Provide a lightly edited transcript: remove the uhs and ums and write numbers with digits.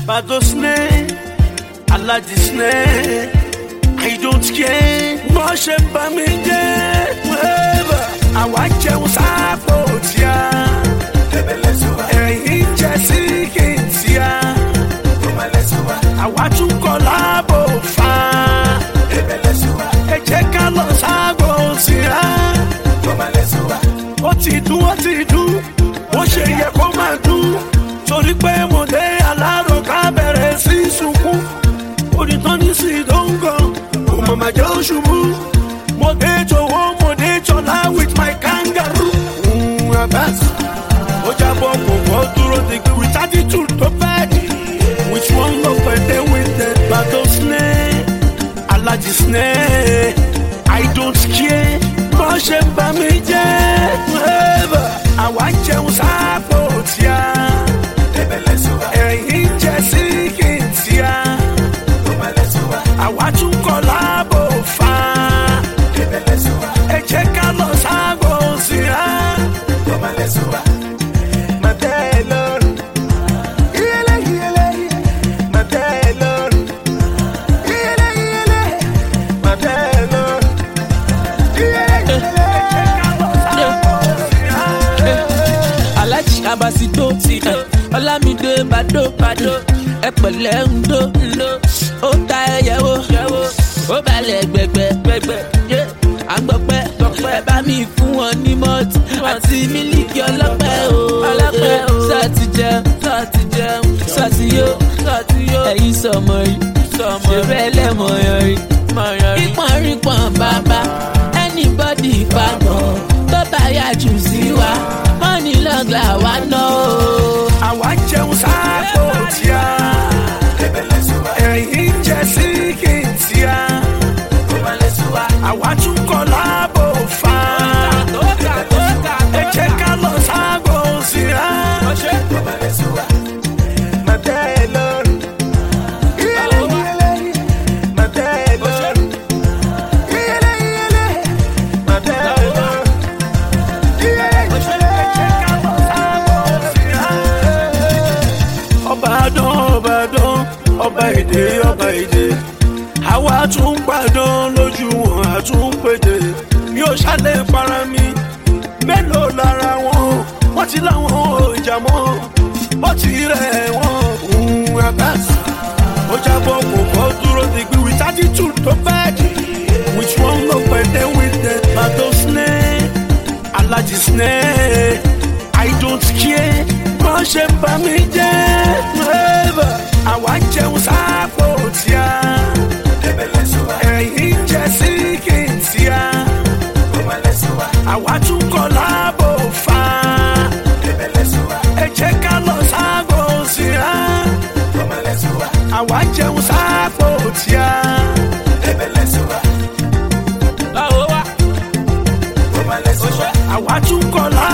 Badosne, Aladisne, I don't care. Moshe Bamide, I watch you support ya. Hey, Jesse Kinsia, I want to collabo fa. Check out Los Agos, what he do, what she come and do. Torí pé mo dé alárò ká bẹ̀rẹ̀ sí sunkún. Onítọ́ni sì dóńgàn, kò màmá jẹ́ òṣùbù. Mo dé jọ̀wọ́, mo dé jọ̀lá with my kangaroo. Abas, ó jábọ̀ kò bọ́ dúró digbí with attitude tó bad. Which one lọ pẹ̀lẹ́ with the Badosne, Aladisne, I don't care. Bó ṣe ń bá mi jẹ́, àwa jẹun sáàpò tíá. Hey, Jesse Kinsia, I want to collabo fa. Hey, check out Los Agos, my tailor, my tailor, my tailor. Alaji Abasito, Olamide Bado, ẹ pẹ̀lẹ́ ndo, ó ta ẹyẹ wo, ó balẹ̀ gbẹgbẹ, àgbọ̀pẹ́ bá mi fún wọn ní mọ́tì àti mílíkì ọlọ́pẹ́ o. Sọ́ọ̀tì jẹun, sọ́ọ̀tì yó, ẹ̀yin sọmọ rí, ṣe bẹ́ẹ̀ lẹ́mọ̀ yan rí. Rípọ̀n bàbá, anybody fagbọ̀n, tó bá yà jù sí wa, money long la wa ná o. Àwa jẹun sáàpò tíá. Ẹ̀yin Jesse Kinsia, àwa tún collabo fa. Ẹ jẹ́ ká lọ sáàgò sí á. My tailor, my tailor, my tailor. Ọba èdè, àwa tún gbàdán lójú wọn àtún péde. Mi ò ṣàlẹ̀ para mi, mélòó lára wọn, wọ́n ti láwọn ọjà mọ́, wọ́n ti rẹ̀ wọ́n. Abas, ó jábọ̀ kò kọ́ dúró digbí with attitude tó bad. Which one ló pẹ̀lẹ́ with the Badosne, Aladisne, I don't care. Bó ṣe ń bá mi jẹ́, àwa jẹun sáàpò tíá. Ẹ̀yin Jesse Kinsia, àwa tún collabo fa. Ẹ jẹ́ ká lọ sáàgò sí á. Àwa jẹun sáàpò tíá. Àwa tún collabo.